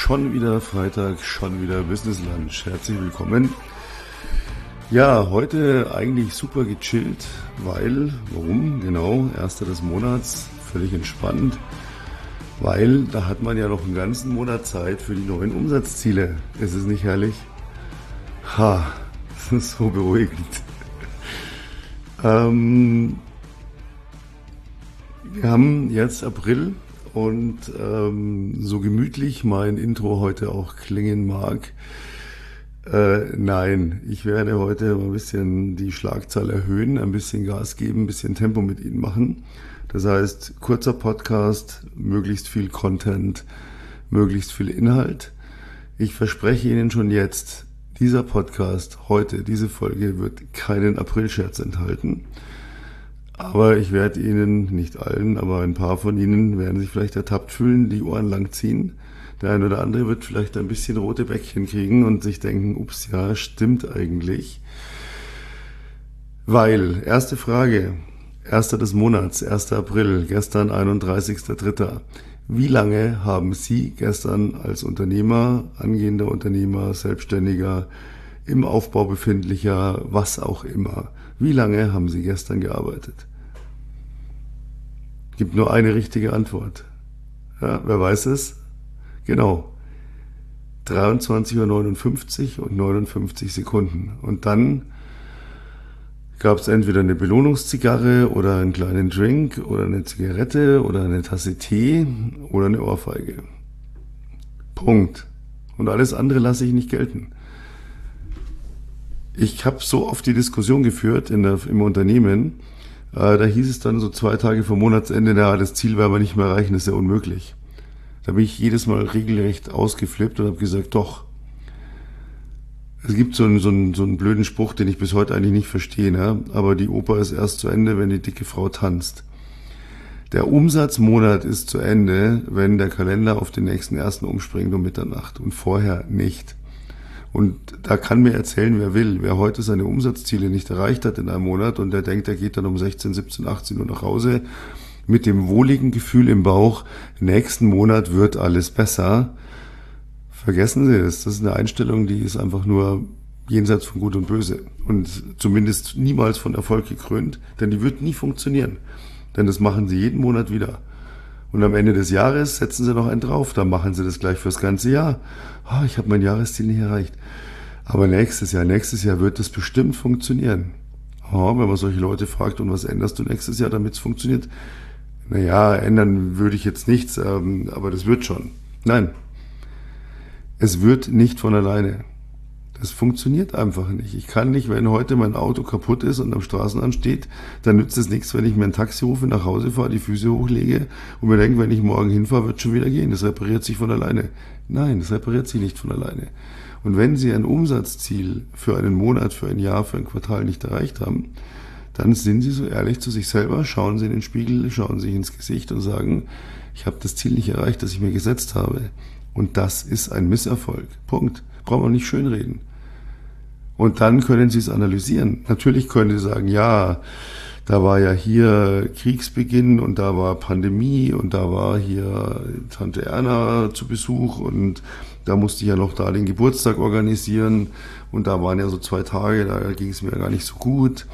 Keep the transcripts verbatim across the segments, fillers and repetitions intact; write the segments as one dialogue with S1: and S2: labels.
S1: Schon wieder Freitag, schon wieder Business Lunch. Herzlich willkommen. Ja, heute eigentlich super gechillt, weil, warum? Genau, erster des Monats, völlig entspannt, weil da hat man ja noch einen ganzen Monat Zeit für die neuen Umsatzziele. Ist es nicht herrlich? Ha, das ist so beruhigend. ähm, wir haben jetzt April. Und ähm, so gemütlich mein Intro heute auch klingen mag, äh, nein, ich werde heute ein bisschen die Schlagzahl erhöhen, ein bisschen Gas geben, ein bisschen Tempo mit Ihnen machen. Das heißt, kurzer Podcast, möglichst viel Content, möglichst viel Inhalt. Ich verspreche Ihnen schon jetzt, dieser Podcast heute, diese Folge wird keinen Aprilscherz enthalten. Aber ich werde Ihnen, nicht allen, aber ein paar von Ihnen werden sich vielleicht ertappt fühlen, die Ohren lang ziehen. Der eine oder andere wird vielleicht ein bisschen rote Bäckchen kriegen und sich denken, ups, ja, stimmt eigentlich. Weil, erste Frage, erster des Monats, erster April, gestern einunddreißigster dritter Wie lange haben Sie gestern als Unternehmer, angehender Unternehmer, Selbstständiger, im Aufbau befindlicher, was auch immer, wie lange haben Sie gestern gearbeitet? Gibt nur eine richtige Antwort. Ja, wer weiß es? Genau. dreiundzwanzig Uhr neunundfünfzig und neunundfünfzig Sekunden. Und dann gab es entweder eine Belohnungszigarre oder einen kleinen Drink oder eine Zigarette oder eine Tasse Tee oder eine Ohrfeige. Punkt. Und alles andere lasse ich nicht gelten. Ich habe so oft die Diskussion geführt in der, im Unternehmen, äh, da hieß es dann so zwei Tage vor Monatsende, na, das Ziel werden wir nicht mehr erreichen, das ist ja unmöglich. Da bin ich jedes Mal regelrecht ausgeflippt und habe gesagt, doch. Es gibt so einen, so, einen, so einen blöden Spruch, den ich bis heute eigentlich nicht verstehe, ne? Aber die Oper ist erst zu Ende, wenn die dicke Frau tanzt. Der Umsatzmonat ist zu Ende, wenn der Kalender auf den nächsten ersten umspringt um Mitternacht und vorher nicht. Und da kann mir erzählen, wer will. Wer heute seine Umsatzziele nicht erreicht hat in einem Monat und der denkt, er geht dann um sechzehn, siebzehn, achtzehn Uhr nach Hause mit dem wohligen Gefühl im Bauch, nächsten Monat wird alles besser. Vergessen Sie es. Das ist eine Einstellung, die ist einfach nur jenseits von Gut und Böse und zumindest niemals von Erfolg gekrönt, denn die wird nie funktionieren. Denn das machen Sie jeden Monat wieder. Und am Ende des Jahres setzen Sie noch einen drauf, dann machen Sie das gleich fürs ganze Jahr. Oh, ich habe mein Jahresziel nicht erreicht. Aber nächstes Jahr, nächstes Jahr wird das bestimmt funktionieren. Oh, wenn man solche Leute fragt, und was änderst du nächstes Jahr, damit es funktioniert? Naja, ändern würde ich jetzt nichts, ähm, aber das wird schon. Nein, es wird nicht von alleine. Das funktioniert einfach nicht. Ich kann nicht, wenn heute mein Auto kaputt ist und am Straßenrand steht, dann nützt es nichts, wenn ich mir ein Taxi rufe, nach Hause fahre, die Füße hochlege und mir denke, wenn ich morgen hinfahre, wird es schon wieder gehen. Das repariert sich von alleine. Nein, das repariert sich nicht von alleine. Und wenn Sie ein Umsatzziel für einen Monat, für ein Jahr, für ein Quartal nicht erreicht haben, dann sind Sie so ehrlich zu sich selber, schauen Sie in den Spiegel, schauen sich ins Gesicht und sagen, ich habe das Ziel nicht erreicht, das ich mir gesetzt habe. Und das ist ein Misserfolg. Punkt. Brauchen wir nicht schönreden. Und dann können Sie es analysieren. Natürlich können Sie sagen, ja, da war ja hier Kriegsbeginn und da war Pandemie und da war hier Tante Erna zu Besuch und da musste ich ja noch da den Geburtstag organisieren und da waren ja so zwei Tage, da ging es mir gar nicht so gut.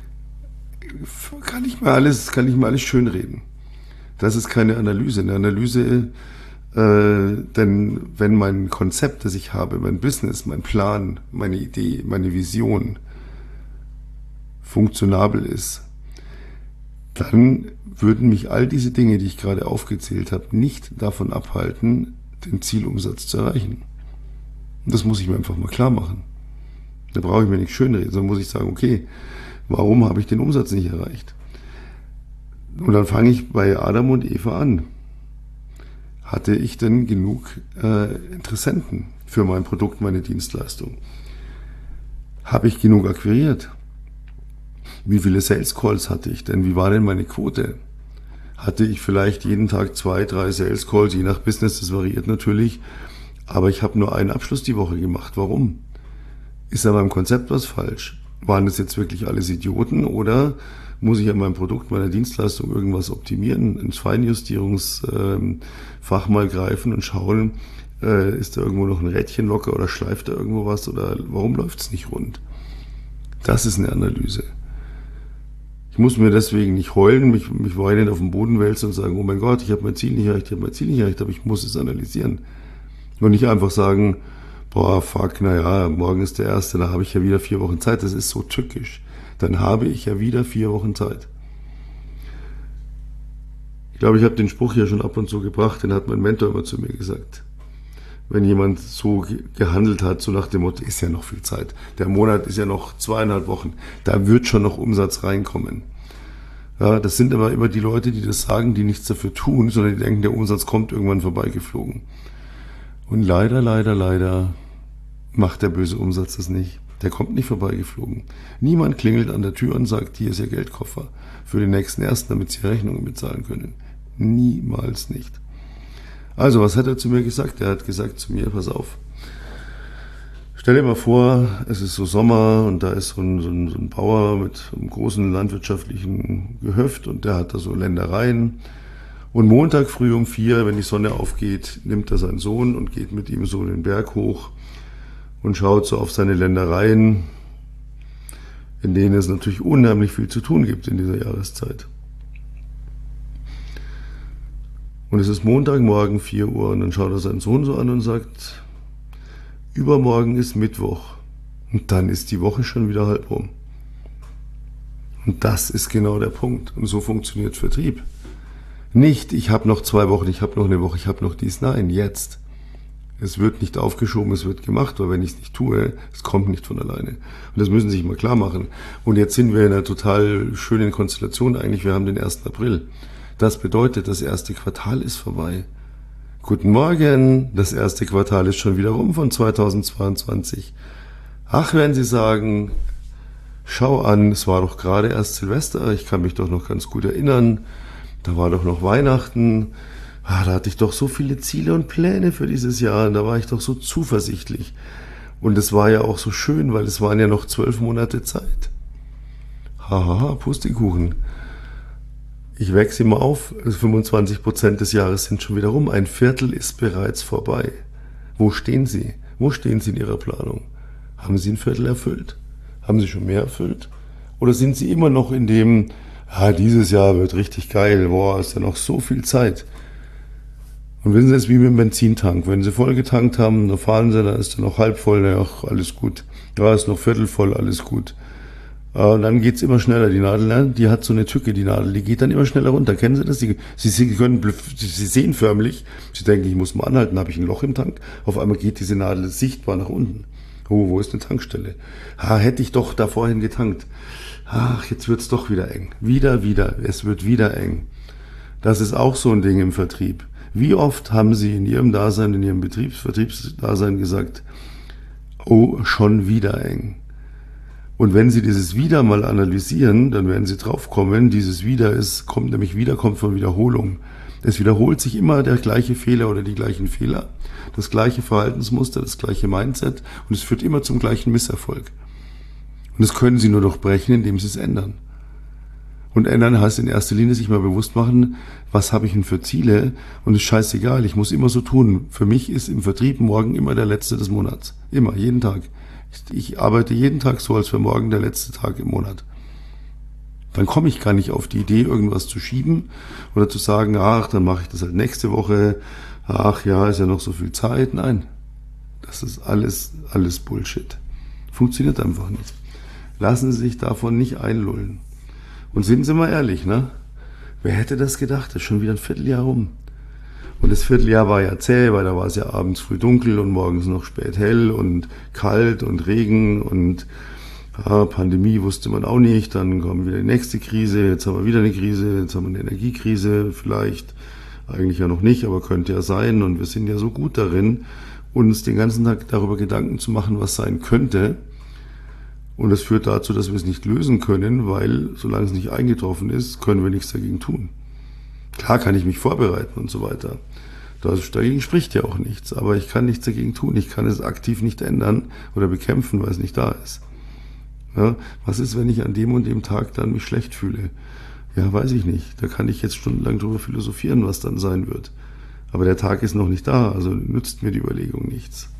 S1: Kann ich mir alles, kann ich mir alles schönreden. Das ist keine Analyse. Eine Analyse Äh, denn wenn mein Konzept, das ich habe, mein Business, mein Plan, meine Idee, meine Vision funktionabel ist, dann würden mich all diese Dinge, die ich gerade aufgezählt habe, nicht davon abhalten, den Zielumsatz zu erreichen. Und das muss ich mir einfach mal klar machen. Da brauche ich mir nicht schönreden, sondern muss ich sagen, okay, warum habe ich den Umsatz nicht erreicht? Und dann fange ich bei Adam und Eva an. Hatte ich denn genug äh, Interessenten für mein Produkt, meine Dienstleistung? Habe ich genug akquiriert? Wie viele Sales Calls hatte ich denn? Wie war denn meine Quote? Hatte ich vielleicht jeden Tag zwei, drei Sales Calls, je nach Business, das variiert natürlich, aber ich habe nur einen Abschluss die Woche gemacht. Warum? Ist an meinem Konzept was falsch? Waren das jetzt wirklich alles Idioten oder muss ich an meinem Produkt, meiner Dienstleistung irgendwas optimieren, ins Feinjustierungsfach mal greifen und schauen, Äh, ist da irgendwo noch ein Rädchen locker oder schleift da irgendwo was oder warum läuft es nicht rund? Das ist eine Analyse. Ich muss mir deswegen nicht heulen, mich, mich weinend auf den Boden wälzen und sagen, oh mein Gott, ich habe mein Ziel nicht erreicht, ich habe mein Ziel nicht erreicht, aber ich muss es analysieren. Und nicht einfach sagen, boah, fuck, naja, morgen ist der erste, da habe ich ja wieder vier Wochen Zeit. Das ist so tückisch. Dann habe ich ja wieder vier Wochen Zeit. Ich glaube, ich habe den Spruch ja schon ab und zu gebracht, den hat mein Mentor immer zu mir gesagt. Wenn jemand so gehandelt hat, so nach dem Motto, ist ja noch viel Zeit. Der Monat ist ja noch zweieinhalb Wochen. Da wird schon noch Umsatz reinkommen. Ja, das sind aber immer die Leute, die das sagen, die nichts dafür tun, sondern die denken, der Umsatz kommt irgendwann vorbeigeflogen. Und leider, leider, leider macht der böse Umsatz das nicht. Der kommt nicht vorbeigeflogen. Niemand klingelt an der Tür und sagt, hier ist Ihr Geldkoffer für den nächsten ersten, damit Sie Rechnungen bezahlen können. Niemals nicht. Also, was hat er zu mir gesagt? Er hat gesagt zu mir, pass auf, stell dir mal vor, es ist so Sommer und da ist so ein, so ein, so ein Bauer mit einem großen landwirtschaftlichen Gehöft und der hat da so Ländereien. Und Montag früh um vier, wenn die Sonne aufgeht, nimmt er seinen Sohn und geht mit ihm so den Berg hoch und schaut so auf seine Ländereien, in denen es natürlich unheimlich viel zu tun gibt in dieser Jahreszeit. Und es ist Montagmorgen, vier Uhr, und dann schaut er seinen Sohn so an und sagt, übermorgen ist Mittwoch. Und dann ist die Woche schon wieder halb rum. Und das ist genau der Punkt. Und so funktioniert Vertrieb. Nicht, ich habe noch zwei Wochen, ich habe noch eine Woche, ich habe noch dies. Nein, jetzt. Es wird nicht aufgeschoben, es wird gemacht, weil wenn ich es nicht tue, es kommt nicht von alleine. Und das müssen Sie sich mal klar machen. Und jetzt sind wir in einer total schönen Konstellation eigentlich. Wir haben den ersten April. Das bedeutet, das erste Quartal ist vorbei. Guten Morgen, das erste Quartal ist schon wieder rum von zweitausendzweiundzwanzig. Ach, werden Sie sagen, schau an, es war doch gerade erst Silvester, ich kann mich doch noch ganz gut erinnern, da war doch noch Weihnachten, ah, da hatte ich doch so viele Ziele und Pläne für dieses Jahr und da war ich doch so zuversichtlich. Und es war ja auch so schön, weil es waren ja noch zwölf Monate Zeit. Hahaha, Pustekuchen. Ich wechsle mal auf, fünfundzwanzig Prozent des Jahres sind schon wieder rum, ein Viertel ist bereits vorbei. Wo stehen Sie? Wo stehen Sie in Ihrer Planung? Haben Sie ein Viertel erfüllt? Haben Sie schon mehr erfüllt? Oder sind Sie immer noch in dem, ah, dieses Jahr wird richtig geil, boah, ist ja noch so viel Zeit. Und wissen Sie, es ist wie mit dem Benzintank. Wenn Sie voll getankt haben, dann fahren Sie, dann ist er noch halb voll, ja, alles gut. Ja, ist noch viertel voll, alles gut. Und dann geht's immer schneller. Die Nadel, die hat so eine Tücke, die Nadel, die geht dann immer schneller runter. Kennen Sie das? Sie, Sie, Sie, können, Sie sehen förmlich, Sie denken, ich muss mal anhalten, habe ich ein Loch im Tank. Auf einmal geht diese Nadel sichtbar nach unten. Oh, wo ist eine Tankstelle? Ah, hätte ich doch da vorhin getankt. Ach, jetzt wird's doch wieder eng. Wieder, wieder. Es wird wieder eng. Das ist auch so ein Ding im Vertrieb. Wie oft haben Sie in Ihrem Dasein, in Ihrem Betriebs, Vertriebsdasein gesagt, oh, schon wieder eng. Und wenn Sie dieses Wieder mal analysieren, dann werden Sie draufkommen, dieses Wieder ist, kommt nämlich wieder, kommt von Wiederholung. Es wiederholt sich immer der gleiche Fehler oder die gleichen Fehler, das gleiche Verhaltensmuster, das gleiche Mindset und es führt immer zum gleichen Misserfolg. Und das können Sie nur durchbrechen, indem Sie es ändern. Und ändern heißt in erster Linie sich mal bewusst machen, was habe ich denn für Ziele und es ist scheißegal, ich muss immer so tun. Für mich ist im Vertrieb morgen immer der letzte des Monats. Immer, jeden Tag. Ich arbeite jeden Tag so, als wäre morgen der letzte Tag im Monat. Dann komme ich gar nicht auf die Idee, irgendwas zu schieben oder zu sagen, ach, dann mache ich das halt nächste Woche. Ach ja, ist ja noch so viel Zeit. Nein, das ist alles, alles Bullshit. Funktioniert einfach nicht. Lassen Sie sich davon nicht einlullen. Und sind Sie mal ehrlich, ne? Wer hätte das gedacht? Das ist schon wieder ein Vierteljahr rum. Und das Vierteljahr war ja zäh, weil da war es ja abends früh dunkel und morgens noch spät hell und kalt und Regen und ja, Pandemie wusste man auch nicht. Dann kam wieder die nächste Krise, jetzt haben wir wieder eine Krise, jetzt haben wir eine Energiekrise vielleicht. Eigentlich ja noch nicht, aber könnte ja sein. Und wir sind ja so gut darin, uns den ganzen Tag darüber Gedanken zu machen, was sein könnte. Und das führt dazu, dass wir es nicht lösen können, weil solange es nicht eingetroffen ist, können wir nichts dagegen tun. Klar kann ich mich vorbereiten und so weiter. Dagegen spricht ja auch nichts, aber ich kann nichts dagegen tun. Ich kann es aktiv nicht ändern oder bekämpfen, weil es nicht da ist. Ja, was ist, wenn ich an dem und dem Tag dann mich schlecht fühle? Ja, weiß ich nicht. Da kann ich jetzt stundenlang drüber philosophieren, was dann sein wird. Aber der Tag ist noch nicht da, also nützt mir die Überlegung nichts.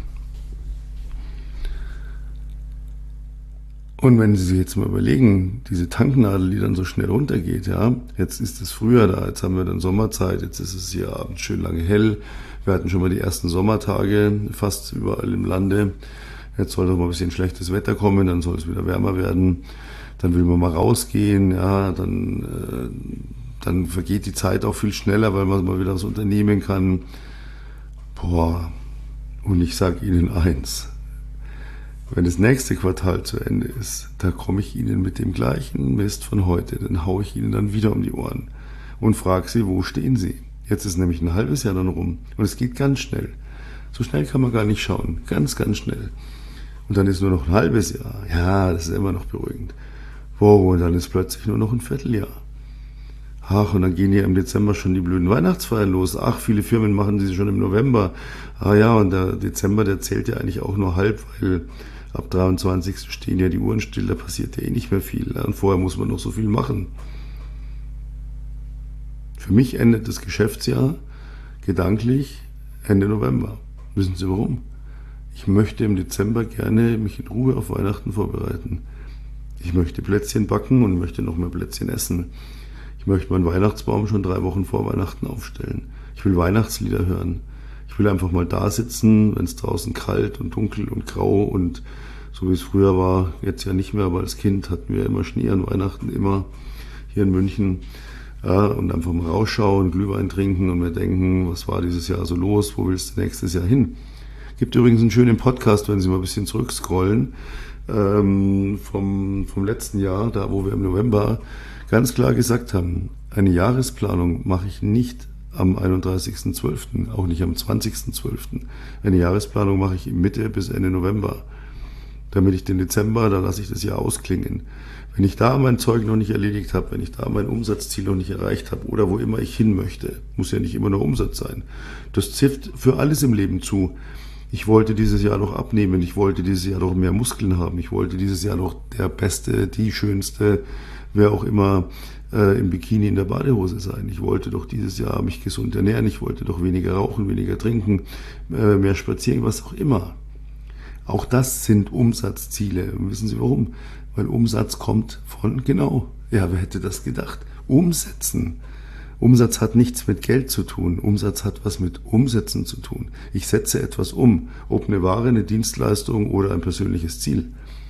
S1: Und wenn Sie sich jetzt mal überlegen, diese Tanknadel, die dann so schnell runtergeht, ja, jetzt ist es früher da, jetzt haben wir dann Sommerzeit, jetzt ist es hier abends schön lange hell, wir hatten schon mal die ersten Sommertage fast überall im Lande, jetzt soll doch mal ein bisschen schlechtes Wetter kommen, dann soll es wieder wärmer werden, dann will man mal rausgehen, ja, dann, äh, dann vergeht die Zeit auch viel schneller, weil man mal wieder was unternehmen kann. Boah, und ich sage Ihnen eins, wenn das nächste Quartal zu Ende ist, da komme ich Ihnen mit dem gleichen Mist von heute, dann haue ich Ihnen dann wieder um die Ohren und frage Sie, wo stehen Sie? Jetzt ist nämlich ein halbes Jahr dann rum und es geht ganz schnell. So schnell kann man gar nicht schauen, ganz, ganz schnell. Und dann ist nur noch ein halbes Jahr. Ja, das ist immer noch beruhigend. Wow, und dann ist plötzlich nur noch ein Vierteljahr. Ach, und dann gehen ja im Dezember schon die blöden Weihnachtsfeiern los. Ach, viele Firmen machen diese schon im November. Ah ja, und der Dezember, der zählt ja eigentlich auch nur halb, weil ab dreiundzwanzigsten stehen ja die Uhren still, da passiert ja eh nicht mehr viel. Und vorher muss man noch so viel machen. Für mich endet das Geschäftsjahr gedanklich Ende November. Wissen Sie warum? Ich möchte im Dezember gerne mich in Ruhe auf Weihnachten vorbereiten. Ich möchte Plätzchen backen und möchte noch mehr Plätzchen essen. Ich möchte meinen Weihnachtsbaum schon drei Wochen vor Weihnachten aufstellen. Ich will Weihnachtslieder hören. Ich will einfach mal da sitzen, wenn es draußen kalt und dunkel und grau und so wie es früher war, jetzt ja nicht mehr, aber als Kind hatten wir immer Schnee an Weihnachten, immer hier in München. Ja, und einfach mal rausschauen, Glühwein trinken und mir denken, was war dieses Jahr so los, wo willst du nächstes Jahr hin? Gibt übrigens einen schönen Podcast, wenn Sie mal ein bisschen zurückscrollen, ähm, vom, vom letzten Jahr, da wo wir im November ganz klar gesagt haben, eine Jahresplanung mache ich nicht am einunddreißigsten zwölften, auch nicht am zwanzigsten zwölften. Eine Jahresplanung mache ich Mitte bis Ende November. Damit ich den Dezember, da lasse ich das Jahr ausklingen. Wenn ich da mein Zeug noch nicht erledigt habe, wenn ich da mein Umsatzziel noch nicht erreicht habe oder wo immer ich hin möchte, muss ja nicht immer nur Umsatz sein. Das trifft für alles im Leben zu. Ich wollte dieses Jahr noch abnehmen, ich wollte dieses Jahr noch mehr Muskeln haben, ich wollte dieses Jahr noch der Beste, die Schönste, wer auch immer äh, im Bikini in der Badehose sein. Ich wollte doch dieses Jahr mich gesund ernähren, ich wollte doch weniger rauchen, weniger trinken, äh, mehr spazieren, was auch immer. Auch das sind Umsatzziele. Und wissen Sie warum? Weil Umsatz kommt von, genau, ja, wer hätte das gedacht? Umsetzen. Umsatz hat nichts mit Geld zu tun. Umsatz hat was mit Umsetzen zu tun. Ich setze etwas um, ob eine Ware, eine Dienstleistung oder ein persönliches Ziel.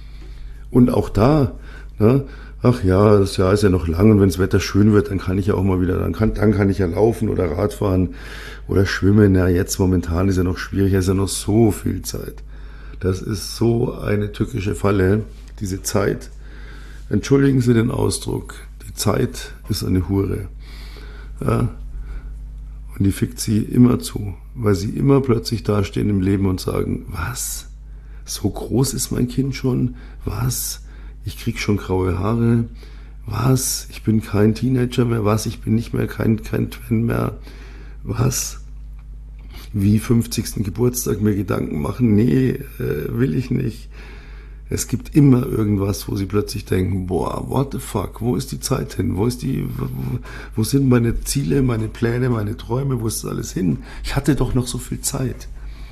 S1: Und auch da, ne, ach ja, das Jahr ist ja noch lang und wenn das Wetter schön wird, dann kann ich ja auch mal wieder, dann kann, dann kann ich ja laufen oder Radfahren oder schwimmen. Ja, jetzt momentan ist ja noch schwierig, es ist ja noch so viel Zeit. Das ist so eine tückische Falle, diese Zeit. Entschuldigen Sie den Ausdruck, die Zeit ist eine Hure. Ja, und die fickt Sie immer zu, weil Sie immer plötzlich dastehen im Leben und sagen, was? So groß ist mein Kind schon? Was? Ich krieg schon graue Haare? Was? Ich bin kein Teenager mehr? Was? Ich bin nicht mehr kein, kein Twin mehr? Was? Wie fünfzigsten Geburtstag mir Gedanken machen? Nee, äh, will ich nicht. Es gibt immer irgendwas, wo Sie plötzlich denken, boah, what the fuck, wo ist die Zeit hin? Wo ist die, wo, wo sind meine Ziele, meine Pläne, meine Träume, wo ist das alles hin? Ich hatte doch noch so viel Zeit.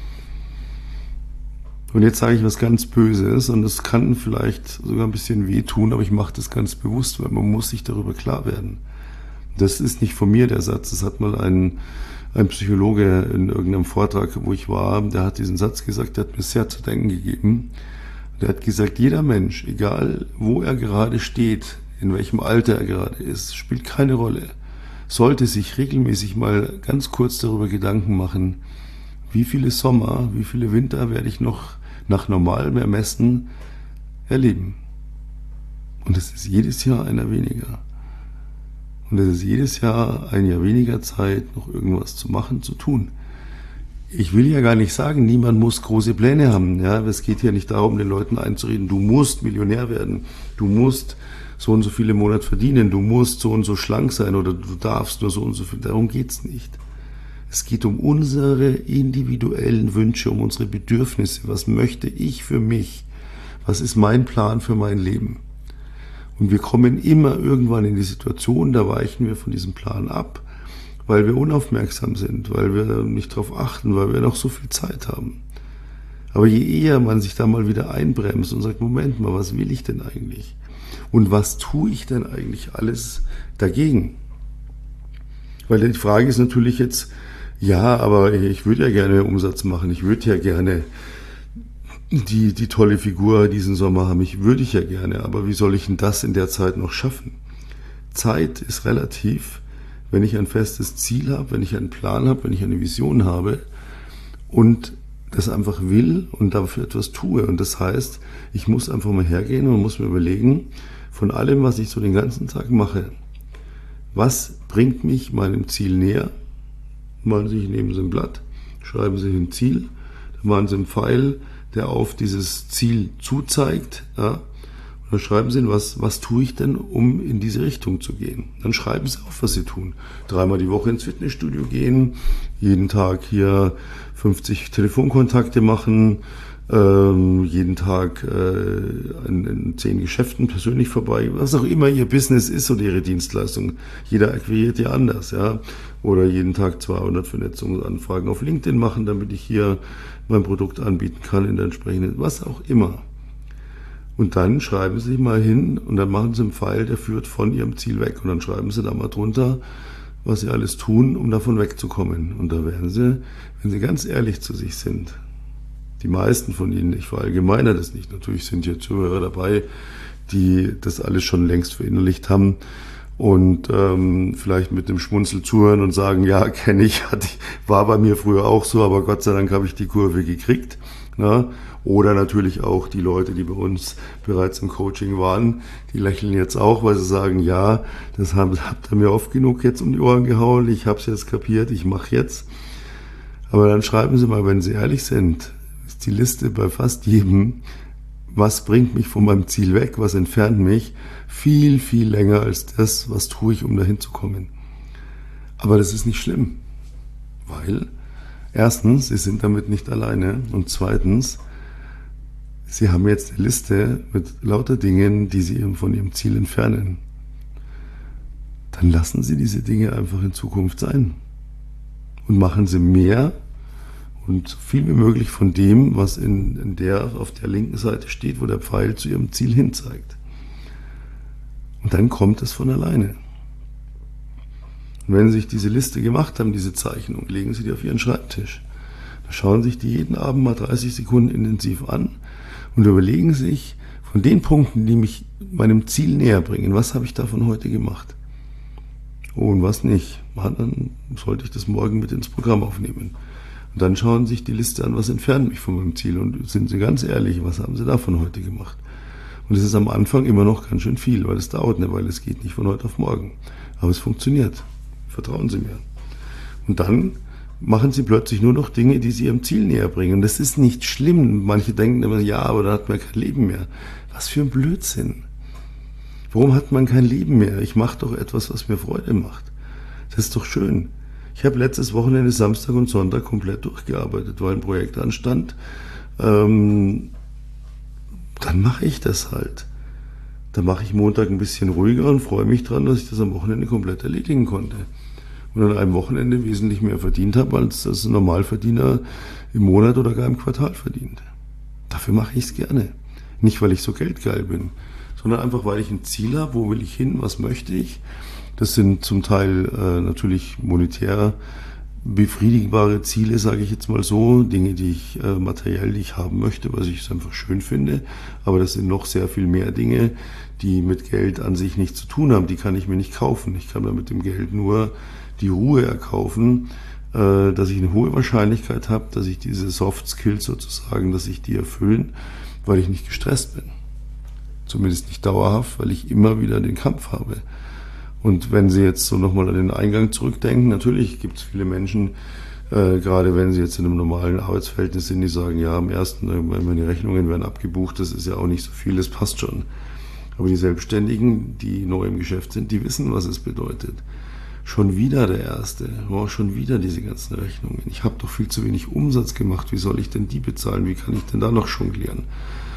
S1: Und jetzt sage ich was ganz Böses und das kann vielleicht sogar ein bisschen wehtun, aber ich mache das ganz bewusst, weil man muss sich darüber klar werden. Das ist nicht von mir der Satz, das hat mal ein, ein Psychologe in irgendeinem Vortrag, wo ich war, der hat diesen Satz gesagt, der hat mir sehr zu denken gegeben. Der hat gesagt, jeder Mensch, egal wo er gerade steht, in welchem Alter er gerade ist, spielt keine Rolle, sollte sich regelmäßig mal ganz kurz darüber Gedanken machen, wie viele Sommer, wie viele Winter werde ich noch nach normalem Ermessen erleben. Und es ist jedes Jahr einer weniger. Und es ist jedes Jahr ein Jahr weniger Zeit, noch irgendwas zu machen, zu tun. Ich will ja gar nicht sagen, niemand muss große Pläne haben. Ja, es geht hier nicht darum, den Leuten einzureden, du musst Millionär werden, du musst so und so viele im Monat verdienen, du musst so und so schlank sein oder du darfst nur so und so viel. Darum geht's nicht. Es geht um unsere individuellen Wünsche, um unsere Bedürfnisse. Was möchte ich für mich? Was ist mein Plan für mein Leben? Und wir kommen immer irgendwann in die Situation, da weichen wir von diesem Plan ab, weil wir unaufmerksam sind, weil wir nicht darauf achten, weil wir noch so viel Zeit haben. Aber je eher man sich da mal wieder einbremst und sagt, Moment mal, was will ich denn eigentlich? Und was tue ich denn eigentlich alles dagegen? Weil die Frage ist natürlich jetzt, ja, aber ich würde ja gerne Umsatz machen, ich würde ja gerne die, die tolle Figur diesen Sommer haben, ich würde ich ja gerne, aber wie soll ich denn das in der Zeit noch schaffen? Zeit ist relativ, wenn ich ein festes Ziel habe, wenn ich einen Plan habe, wenn ich eine Vision habe und das einfach will und dafür etwas tue. Und das heißt, ich muss einfach mal hergehen und muss mir überlegen, von allem, was ich so den ganzen Tag mache, was bringt mich meinem Ziel näher? Machen Sie, nehmen Sie ein Blatt, schreiben Sie ein Ziel, dann machen Sie einen Pfeil, der auf dieses Ziel zuzeigt, ja, und dann schreiben Sie, was, was tue ich denn, um in diese Richtung zu gehen? Dann schreiben Sie auf, was Sie tun. Dreimal die Woche ins Fitnessstudio gehen, jeden Tag hier fünfzig Telefonkontakte machen, ähm, jeden Tag äh, in, in zehn Geschäften persönlich vorbei, was auch immer Ihr Business ist oder Ihre Dienstleistung. Jeder akquiriert ja anders, ja. Oder jeden Tag zweihundert Vernetzungsanfragen auf LinkedIn machen, damit ich hier mein Produkt anbieten kann in der entsprechenden, was auch immer. Und dann schreiben Sie mal hin und dann machen Sie einen Pfeil, der führt von Ihrem Ziel weg. Und dann schreiben Sie da mal drunter, was Sie alles tun, um davon wegzukommen. Und da werden Sie, wenn Sie ganz ehrlich zu sich sind, die meisten von Ihnen, ich verallgemeine das nicht, natürlich sind hier Zuhörer dabei, die das alles schon längst verinnerlicht haben und ähm, vielleicht mit dem Schmunzel zuhören und sagen, ja, kenne ich, hatte ich, war bei mir früher auch so, aber Gott sei Dank habe ich die Kurve gekriegt. Na? Oder natürlich auch die Leute, die bei uns bereits im Coaching waren, die lächeln jetzt auch, weil sie sagen, ja, das habt, habt ihr mir oft genug jetzt um die Ohren gehauen, ich habe es jetzt kapiert, ich mache jetzt. Aber dann schreiben Sie mal, wenn Sie ehrlich sind, ist die Liste bei fast jedem, was bringt mich von meinem Ziel weg, was entfernt mich, viel, viel länger als das, was tue ich, um dahin zu kommen. Aber das ist nicht schlimm, weil erstens, Sie sind damit nicht alleine und zweitens, Sie haben jetzt eine Liste mit lauter Dingen, die Sie von Ihrem Ziel entfernen. Dann lassen Sie diese Dinge einfach in Zukunft sein und machen Sie mehr und so viel wie möglich von dem, was in, in der, auf der linken Seite steht, wo der Pfeil zu Ihrem Ziel hin zeigt. Und dann kommt es von alleine. Und wenn Sie sich diese Liste gemacht haben, diese Zeichnung, legen Sie die auf Ihren Schreibtisch. Da schauen Sie sich die jeden Abend mal dreißig Sekunden intensiv an und überlegen sich, von den Punkten, die mich meinem Ziel näher bringen, was habe ich davon heute gemacht? Oh, und was nicht? Dann sollte ich das morgen mit ins Programm aufnehmen. Und dann schauen Sie sich die Liste an, was entfernt mich von meinem Ziel und sind Sie ganz ehrlich, was haben Sie davon heute gemacht? Und es ist am Anfang immer noch ganz schön viel, weil es dauert eine Weile, es geht nicht von heute auf morgen. Aber es funktioniert. Vertrauen Sie mir. Und dann machen Sie plötzlich nur noch Dinge, die Sie Ihrem Ziel näher bringen. Und das ist nicht schlimm. Manche denken immer, ja, aber da hat man kein Leben mehr. Was für ein Blödsinn. Warum hat man kein Leben mehr? Ich mache doch etwas, was mir Freude macht. Das ist doch schön. Ich habe letztes Wochenende Samstag und Sonntag komplett durchgearbeitet, weil ein Projekt anstand. Ähm, dann mache ich das halt. Dann mache ich Montag ein bisschen ruhiger und freue mich dran, dass ich das am Wochenende komplett erledigen konnte. Und an einem Wochenende wesentlich mehr verdient habe, als das ein Normalverdiener im Monat oder gar im Quartal verdient. Dafür mache ich es gerne. Nicht, weil ich so geldgeil bin, sondern einfach, weil ich ein Ziel habe, wo will ich hin, was möchte ich. Das sind zum Teil äh, natürlich monetär befriedigbare Ziele, sage ich jetzt mal so, Dinge, die ich äh, materiell, die ich haben möchte, weil ich es einfach schön finde. Aber das sind noch sehr viel mehr Dinge, die mit Geld an sich nichts zu tun haben. Die kann ich mir nicht kaufen. Ich kann mir mit dem Geld nur die Ruhe erkaufen, äh, dass ich eine hohe Wahrscheinlichkeit habe, dass ich diese Soft Skills sozusagen, dass ich die erfüllen, weil ich nicht gestresst bin. Zumindest nicht dauerhaft, weil ich immer wieder den Kampf habe. Und wenn Sie jetzt so nochmal an den Eingang zurückdenken, natürlich gibt es viele Menschen, äh, gerade wenn sie jetzt in einem normalen Arbeitsverhältnis sind, die sagen, ja, am ersten, meine Rechnungen werden abgebucht, das ist ja auch nicht so viel, das passt schon. Aber die Selbstständigen, die neu im Geschäft sind, die wissen, was es bedeutet. Schon wieder der Erste, oh, schon wieder diese ganzen Rechnungen. Ich habe doch viel zu wenig Umsatz gemacht, wie soll ich denn die bezahlen, wie kann ich denn da noch jonglieren?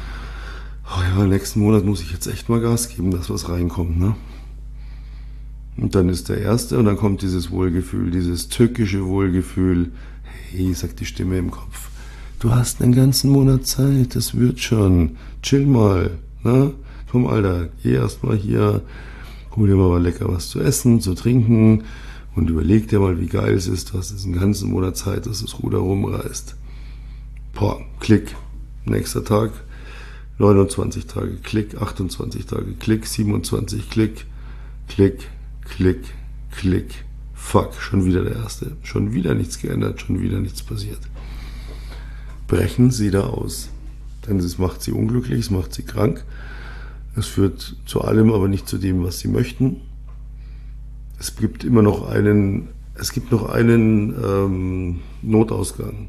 S1: Oh ja, nächsten Monat muss ich jetzt echt mal Gas geben, dass was reinkommt, ne? Und dann ist der erste und dann kommt dieses Wohlgefühl, dieses tückische Wohlgefühl. Hey, sagt die Stimme im Kopf, du hast einen ganzen Monat Zeit, das wird schon. Chill mal, ne? Komm, Alter, geh erst mal hier, hol dir mal lecker was zu essen, zu trinken und überleg dir mal, wie geil es ist, du hast jetzt einen ganzen Monat Zeit, dass das Ruder rumreißt. Boah, klick. Nächster Tag, neunundzwanzig Tage, klick, achtundzwanzig Tage, klick, siebenundzwanzig, klick, klick, klick, klick. Fuck, schon wieder der erste. Schon wieder nichts geändert, schon wieder nichts passiert. Brechen Sie da aus. Denn es macht Sie unglücklich, es macht Sie krank. Es führt zu allem, aber nicht zu dem, was Sie möchten. Es gibt immer noch einen, es gibt noch einen ähm, Notausgang.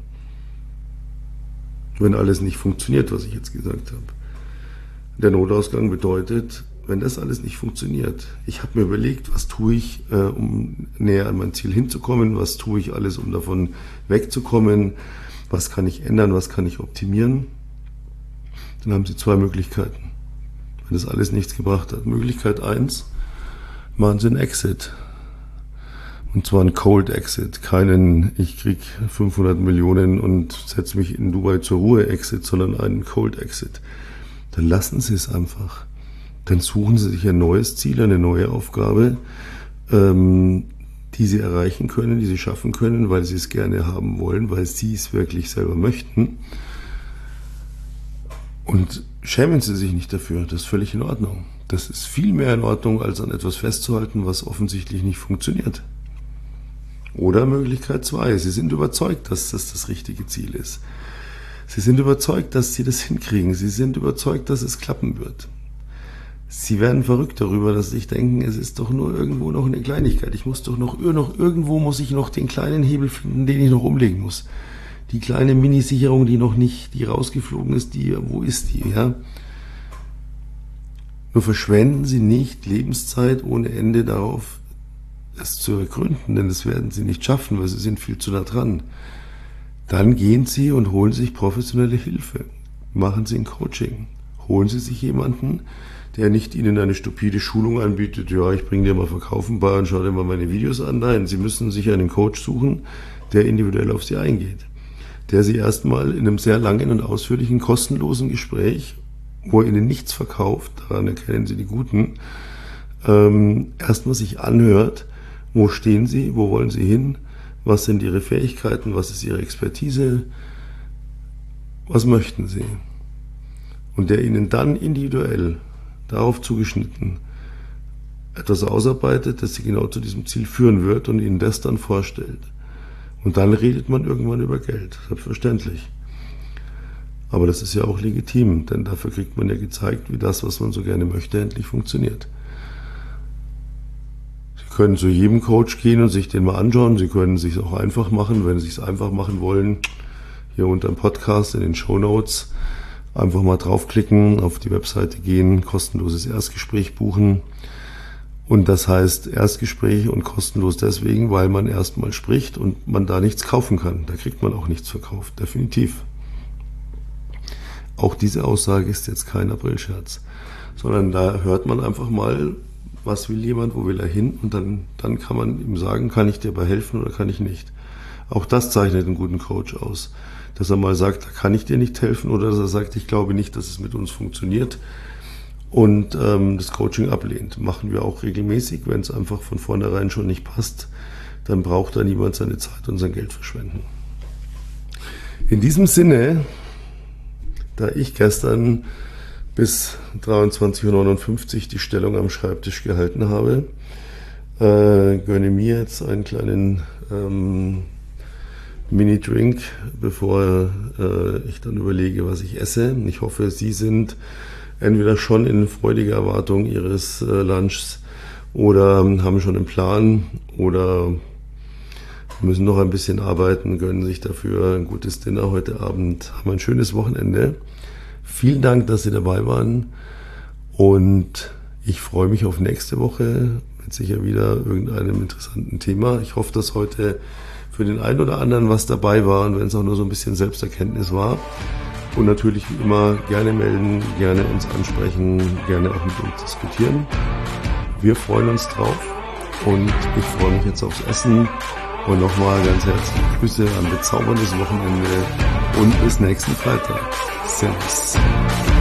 S1: Wenn alles nicht funktioniert, was ich jetzt gesagt habe. Der Notausgang bedeutet, wenn das alles nicht funktioniert, ich habe mir überlegt, was tue ich, äh, um näher an mein Ziel hinzukommen, was tue ich alles, um davon wegzukommen, was kann ich ändern, was kann ich optimieren, dann haben Sie zwei Möglichkeiten, wenn das alles nichts gebracht hat. Möglichkeit eins, machen Sie einen Exit. Und zwar einen Cold Exit, keinen ich krieg fünfhundert Millionen und setze mich in Dubai zur Ruhe Exit, sondern einen Cold Exit. Dann lassen Sie es einfach. Dann suchen Sie sich ein neues Ziel, eine neue Aufgabe, ähm, die Sie erreichen können, die Sie schaffen können, weil Sie es gerne haben wollen, weil Sie es wirklich selber möchten. Und schämen Sie sich nicht dafür, das ist völlig in Ordnung. Das ist viel mehr in Ordnung, als an etwas festzuhalten, was offensichtlich nicht funktioniert. Oder Möglichkeit zwei, Sie sind überzeugt, dass das das richtige Ziel ist. Sie sind überzeugt, dass Sie das hinkriegen. Sie sind überzeugt, dass es klappen wird. Sie werden verrückt darüber, dass Sie sich denken, es ist doch nur irgendwo noch eine Kleinigkeit. Ich muss doch noch, noch irgendwo muss ich noch den kleinen Hebel finden, den ich noch umlegen muss. Die kleine Mini-Sicherung, die noch nicht, die rausgeflogen ist, die, wo ist die, ja? Nur verschwenden Sie nicht Lebenszeit ohne Ende darauf, es zu ergründen, denn das werden Sie nicht schaffen, weil Sie sind viel zu nah dran. Dann gehen Sie und holen sich professionelle Hilfe. Machen Sie ein Coaching. Holen Sie sich jemanden, der nicht Ihnen eine stupide Schulung anbietet, ja, ich bringe dir mal Verkaufen bei und schau dir mal meine Videos an. Nein, Sie müssen sich einen Coach suchen, der individuell auf Sie eingeht. Der Sie erstmal in einem sehr langen und ausführlichen, kostenlosen Gespräch, wo er Ihnen nichts verkauft, daran erkennen Sie die Guten, ähm, erstmal sich anhört, wo stehen Sie, wo wollen Sie hin, was sind Ihre Fähigkeiten, was ist Ihre Expertise, was möchten Sie? Und der Ihnen dann individuell, darauf zugeschnitten, etwas ausarbeitet, das Sie genau zu diesem Ziel führen wird und Ihnen das dann vorstellt. Und dann redet man irgendwann über Geld, selbstverständlich. Aber das ist ja auch legitim, denn dafür kriegt man ja gezeigt, wie das, was man so gerne möchte, endlich funktioniert. Sie können zu jedem Coach gehen und sich den mal anschauen. Sie können es sich auch einfach machen, wenn Sie es einfach machen wollen. Hier unter dem Podcast in den Shownotes einfach mal draufklicken, auf die Webseite gehen, kostenloses Erstgespräch buchen. Und das heißt Erstgespräch und kostenlos deswegen, weil man erstmal spricht und man da nichts kaufen kann. Da kriegt man auch nichts verkauft, definitiv. Auch diese Aussage ist jetzt kein Aprilscherz, sondern da hört man einfach mal, was will jemand, wo will er hin, und dann, dann kann man ihm sagen, kann ich dir dabei helfen oder kann ich nicht. Auch das zeichnet einen guten Coach aus, dass er mal sagt, da kann ich dir nicht helfen, oder dass er sagt, ich glaube nicht, dass es mit uns funktioniert, und ähm, das Coaching ablehnt. Machen wir auch regelmäßig, wenn es einfach von vornherein schon nicht passt, dann braucht da niemand seine Zeit und sein Geld verschwenden. In diesem Sinne, da ich gestern bis dreiundzwanzig Uhr neunundfünfzig die Stellung am Schreibtisch gehalten habe, äh, gönne mir jetzt einen kleinen ähm, Mini-Drink, bevor äh, ich dann überlege, was ich esse. Ich hoffe, Sie sind entweder schon in freudiger Erwartung Ihres äh, Lunchs oder haben schon einen Plan oder müssen noch ein bisschen arbeiten, gönnen sich dafür ein gutes Dinner heute Abend, haben ein schönes Wochenende. Vielen Dank, dass Sie dabei waren, und ich freue mich auf nächste Woche mit sicher wieder irgendeinem interessanten Thema. Ich hoffe, dass heute für den einen oder anderen was dabei war, und wenn es auch nur so ein bisschen Selbsterkenntnis war. Und natürlich wie immer gerne melden, gerne uns ansprechen, gerne auch mit uns diskutieren. Wir freuen uns drauf. und ich freue mich jetzt aufs Essen und nochmal ganz herzliche Grüße, ein bezauberndes Wochenende und bis nächsten Freitag. Servus.